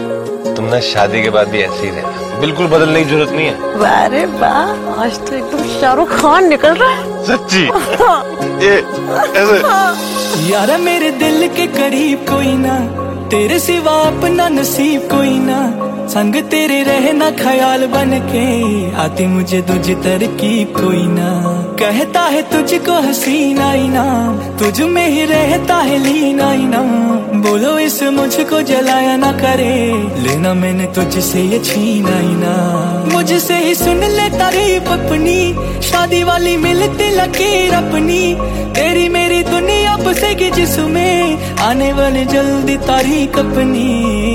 तुम ना शादी के बाद भी ऐसे ही रहना, बिल्कुल बदलने की जरूरत नहीं है। अरे वाह, आज तो एकदम शाहरुख खान निकल रहा है। सच्ची? ये ऐसे? यारा मेरे दिल के करीब कोई ना, तेरे सिवा अपना नसीब कोई ना, संग तेरे रहना ख्याल बन के, आती मुझे तुझ तरकीब कोई ना। कहता है तुझको हसीना इनाम, तुझ में ही रहता है लीना इनाम। बोलो इस मुझको जलाया ना करे, लेना मैंने तुझसे ये छीना इनाम। मुझसे ही सुन ले तारीफ अपनी, शादी वाली मिलती लकीर अपनी। तेरी मेरी दुनिया बसेगी जिसमें, आने वाली जल्दी तारीख अपनी।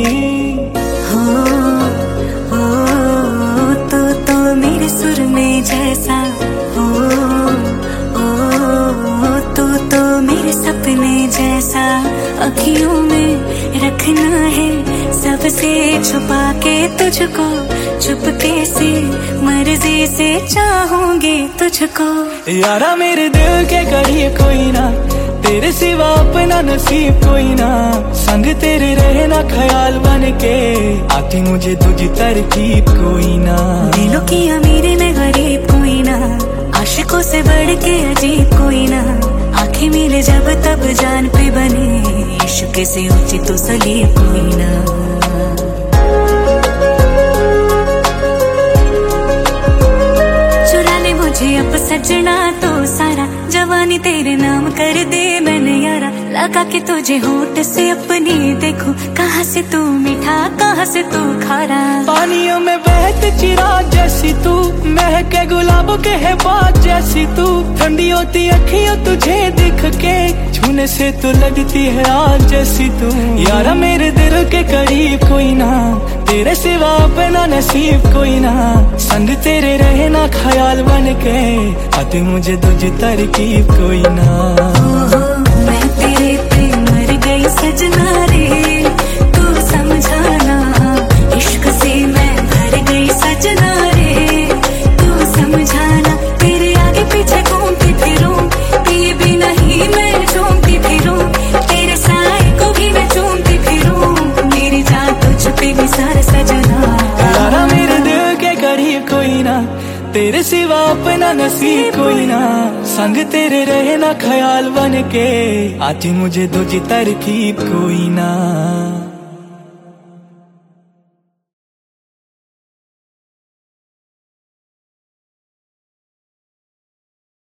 तो मेरे सुर में जैसा हो, तो मेरे सपने जैसा अखियों में रखना है, सबसे छुपा के तुझको, चुपके से मर्जी से चाहूंगी तुझको। यारा मेरे दिल के करीब कोई ना, तेरे सिवा अपना नसीब कोई ना, संग तेरे रहना ख्याल बन के, आती मुझे तुझी तरकीब कोई ना। दिलों की अमीरी में गरीब कोई ना, आशिकों से बढ़ के अजीब कोई ना। आंखें मिले जब तब जान पे बने, इश्क से ऊंची तो सलीब कोई ना। चुरा ले मुझे अब सजना तो सारा, जवानी तेरे नाम कर दे मैंने यारा। लगा के तुझे होठ से अपनी देखूं, कहाँ से तू मीठा कहाँ से तू खारा। पानियों में बहते चिराग जैसी तू, महके गुलाबों के है बात जैसी तू। ठंडी होती अखियों तुझे दिख के, छूने से तो लगती है आग जैसी तू। यारा मेरे दिल के करीब कोई ना, तेरे सिवा अपना नसीब कोई ना, संग तेरे रहना ख्याल बन के, आती मुझे तुझ तरकीब कोई ना। मैं तेरे पे मर गई सजना रे, तू समझाना, इश्क से मैं भर गई सजना रे, तू समझाना। तेरे आगे पीछे घूमती फिरूं, ये भी नहीं मैं झूमती फिरूं, तेरे साए को भी मैं चूमती फिरूं, मेरी जान तुझ पे निसार सजना। यारा मेरे दिल के करीब कोई ना, तेरे सिवा अपना नसीब कोई ना, संग तेरे रहना ख्याल बन के, आती मुझे तुझी तरकीब कोई ना।